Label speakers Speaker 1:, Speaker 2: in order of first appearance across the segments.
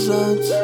Speaker 1: держаться,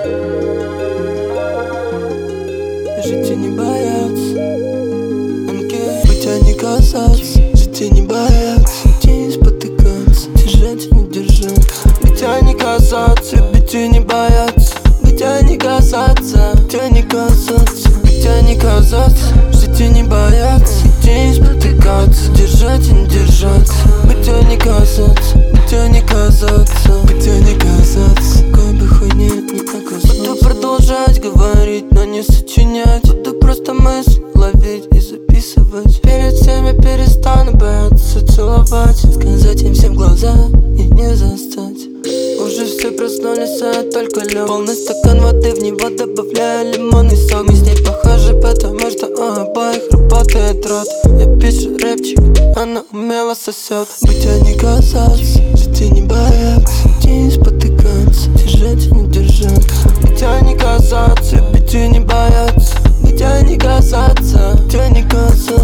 Speaker 1: жить и не бояться. Быть, а не касаться, жить и не бояться, идти не спотыкаться, держать и не держаться. Быть, а не касаться, любить и не бояться. Быть, а не касаться, быть, а не касаться, быть, а не касаться, жить и не бояться, идти не спотыкаться, держать и не держаться. Быть, а не касаться, быть, а не касаться, быть, а не касаться, какой бы хуйни не оказалось. Буду продолжать говорить, но не сочинять. Буду просто мысли ловить и записывать. Перед всеми перестану бояться целовать, сказать им всем в глаза и не застать. Уже все проснулись, а я только лёг. Полный стакан воды, в него добавляю лимонный сок. Мы с ней похожи, потому что у обоих работает рот. Я пишу рэпчик, она умело сосет. Быть, а не касаться, жить и не бояться, идти не спотыкаться, держать и не держаться. Быть, а не касаться, любить и не бояться. Быть, а не касаться, быть, а не касаться.